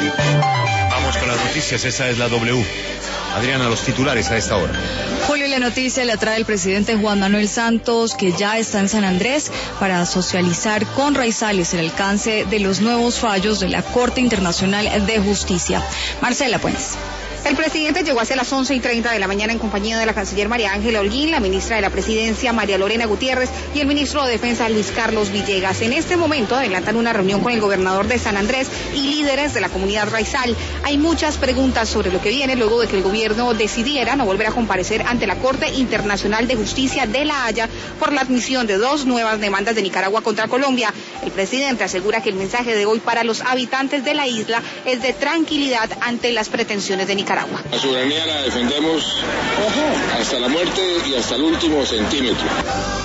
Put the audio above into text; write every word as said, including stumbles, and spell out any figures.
Vamos con las noticias, esta es la W. Adriana, los titulares a esta hora. Julio, la noticia la trae el presidente Juan Manuel Santos, que ya está en San Andrés para socializar con Raizales el alcance de los nuevos fallos de la Corte Internacional de Justicia. Marcela Puentes. El presidente llegó hacia las once y treinta de la mañana en compañía de la canciller María Ángela Holguín, la ministra de la Presidencia María Lorena Gutiérrez y el ministro de Defensa Luis Carlos Villegas. En este momento adelantan una reunión con el gobernador de San Andrés y líderes de la comunidad raizal. Hay muchas preguntas sobre lo que viene luego de que el gobierno decidiera no volver a comparecer ante la Corte Internacional de Justicia de La Haya por la admisión de dos nuevas demandas de Nicaragua contra Colombia. El presidente asegura que el mensaje de hoy para los habitantes de la isla es de tranquilidad ante las pretensiones de Nicaragua. La soberanía la defendemos hasta la muerte y hasta el último centímetro.